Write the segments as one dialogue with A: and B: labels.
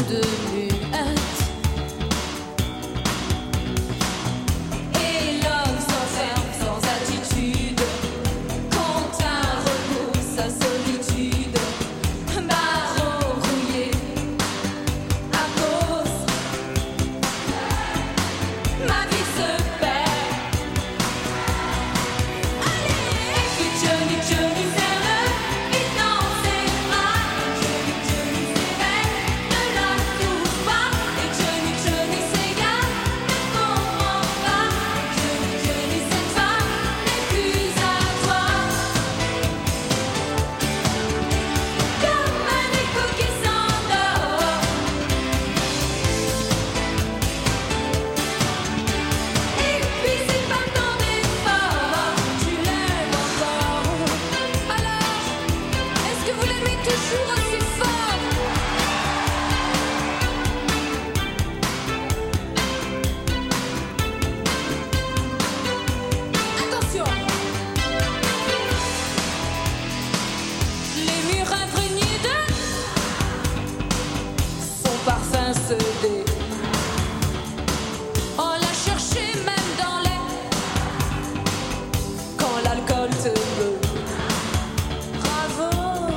A: de muette. Et l'homme s'enferme sans attitude, compte un repos, sa solitude, barreau rouillé à cause. Ma vie se perd. Allez, et puis Johnny, Johnny serre le vide dans ses bras. Johnny, Johnny s'éveille, ne la touche pas. Et Johnny, Johnny s'égare, ne comprend pas. Johnny, Johnny, cette femme n'est plus à toi. Comme un écho qui s'endort. Épuisé par tant d'efforts, tu l'aimes encore. Alors, est-ce que vous l'aimez toujours aussi fort? Attention! Les murs imprégnés de son parfum se dé. On l'a cherché même dans l'air quand l'alcool te veut. Bravo.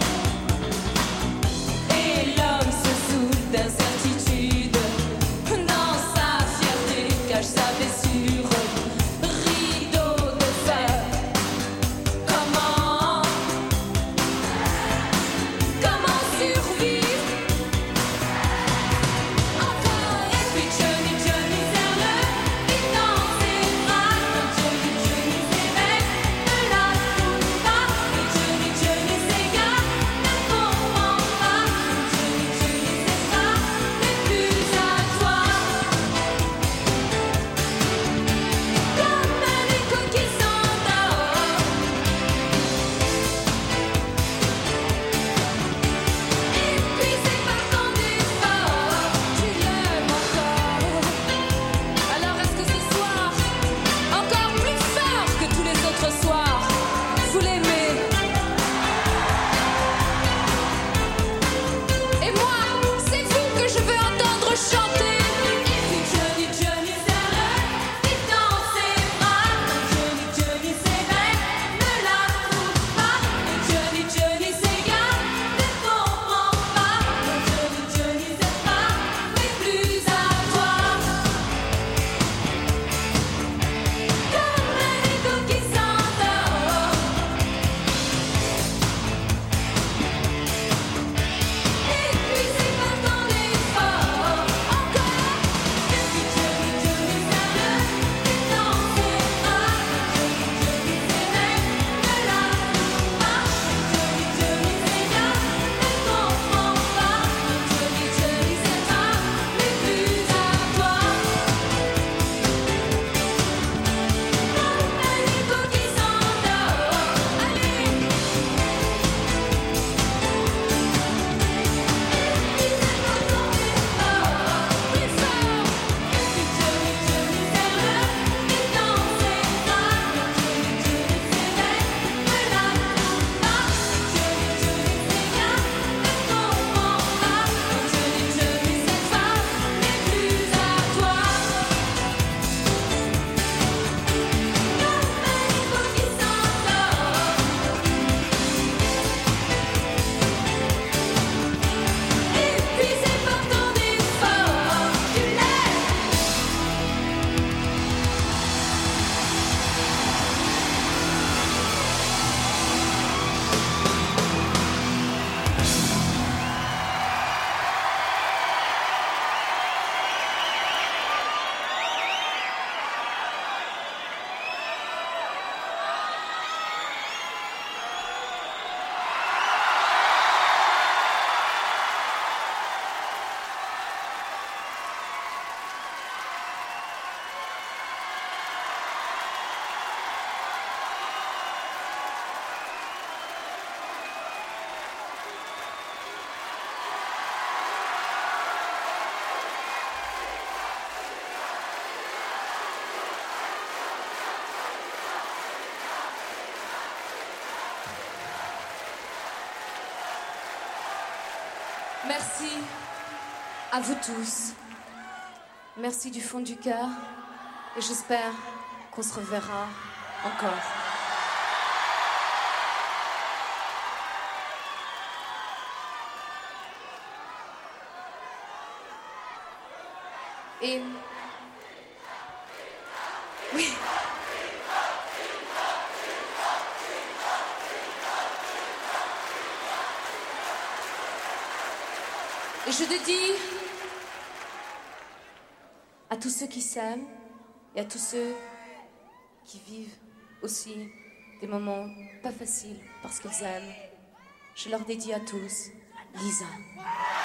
A: Et l'homme se saoule d'incertitude, dans sa fierté cache sa blessure. Rideau de fer. Comment survivre? Encore. Et puis Johnny, Johnny serre le vide dans ses bras. Johnny, Johnny s'éveille, ne la touche pas. Et Johnny, Johnny s'égare, ne comprend pas. Johnny, Johnny, cette femme n'est plus à toi. Comme un écho qui s'endort. Épuisé par tant d'efforts, tu l'aimes encore. Alors est-ce que ce soir, encore plus fort que tous les autres soirs, vous l'aimez? Et moi, c'est vous que je veux entendre chanter. Et puis Johnny, Johnny serre le vide dans ses bras. Johnny, Johnny s'éveille, ne la touche pas. Et Johnny, Johnny s'égare, ne comprend pas. Johnny, Johnny, cette femme n'est plus à toi. Comme un écho qui s'endort. Épuisé par tant d'efforts. Encore. Et puis Johnny, Johnny serre le vide dans ses bras. Johnny, Johnny s'éveille, ne la touche pas. Johnny, Johnny s'égare, ne comprend pas. Johnny, Johnny, cette femme n'est plus à toi. Comme un écho qui s'endort. Allez. Épuisé par tant d'efforts. Plus fort. Et puis Johnny, Johnny serre le vide dans ses bras. Johnny, Johnny s'éveille, ne la touche pas. Johnny, Johnny s'égare, ne comprend pas. Johnny, Johnny, cette femme n'est plus à toi. Comme un écho qui s'endort. Épuisé par tant d'efforts, tu l'aimes. Merci. À vous tous, merci du fond du cœur et j'espère qu'on se reverra encore. Et... oui. Et je dédie à tous ceux qui s'aiment et à tous ceux qui vivent aussi des moments pas faciles parce qu'ils aiment. Je leur dédie à tous, Lisa.